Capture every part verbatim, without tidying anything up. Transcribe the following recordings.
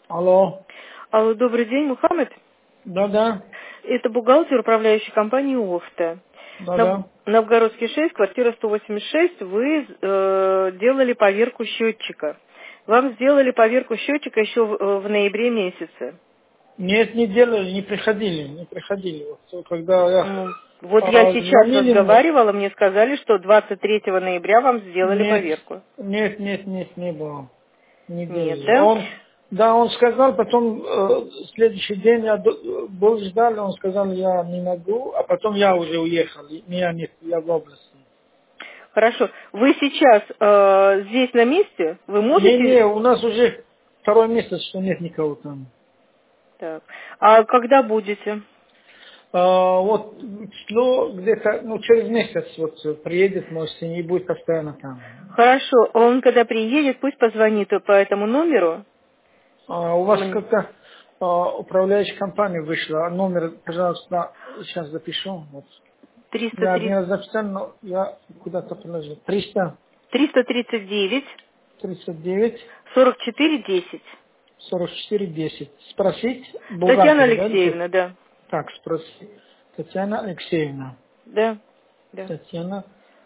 Алло. Алло, добрый день, Мухаммед. Да-да. Это бухгалтер управляющей компании «Офта». Да-да. Новгородский шесть, квартира сто восемьдесят шесть. Вы э, делали поверку счетчика. Вам сделали поверку счетчика еще в, в ноябре месяце. Нет, не делали, не приходили, не приходили. Вот, когда я Ну, вот я а, сейчас звонили мне, разговаривала, мне сказали, что двадцать третьего ноября вам сделали нет, поверку. нет, нет, нет, не было. Не Нет, делали. да? Он, да, он сказал, потом э, следующий день я до- был ждали, он сказал, я не могу, а потом я уже уехал, и меня нет, я в области. Хорошо. Вы сейчас э, здесь на месте? Вы можете... Не-не, у нас уже второй месяц, что нет никого там. Так. А когда будете? А, вот число где-то, ну, через месяц вот приедет мой сын и будет постоянно там. Хорошо. Он когда приедет, пусть позвонит по этому номеру. А, у вас Мне. как-то а, управляющая компания вышла. Номер, пожалуйста, сейчас запишу. Вот. триста Я один тридцать раз записал, но я куда-то положил. триста триста тридцать девять тридцать девять сорок четыре десять. сорок четыре десять. Спросить Татьяна бухгалтера, да? или кто? Алексеевна, да. Так, спросить. Татьяна Алексеевна. Да, да. Татьяна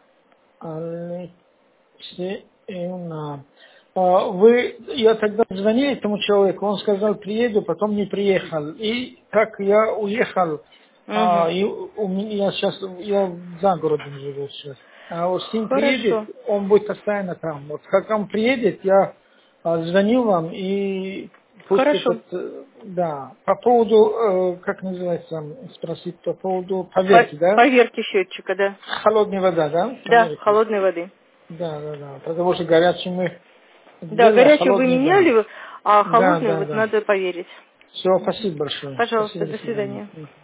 Алексеевна. А, Вы, я тогда звонил этому человеку, он сказал, приеду, потом не приехал. И как я уехал, а, Угу. и у меня сейчас, я за городом живу сейчас. А вот сын приедет, Хорошо. он будет постоянно там. Вот как он приедет, я а, звоню вам и пусть Хорошо. этот, э, да, по поводу, э, как называется, спросить по поводу По- поверки, да? поверки счетчика, да. Холодная вода, да? Да, Поверки. холодной воды. Да, да, да. Потому что горячий мы Да, делали, а горячую вы холодный, да. меняли, а Да, холодную да, вот да. надо поверить. Все, спасибо большое. Пожалуйста, Спасибо, до до свидания. свидания.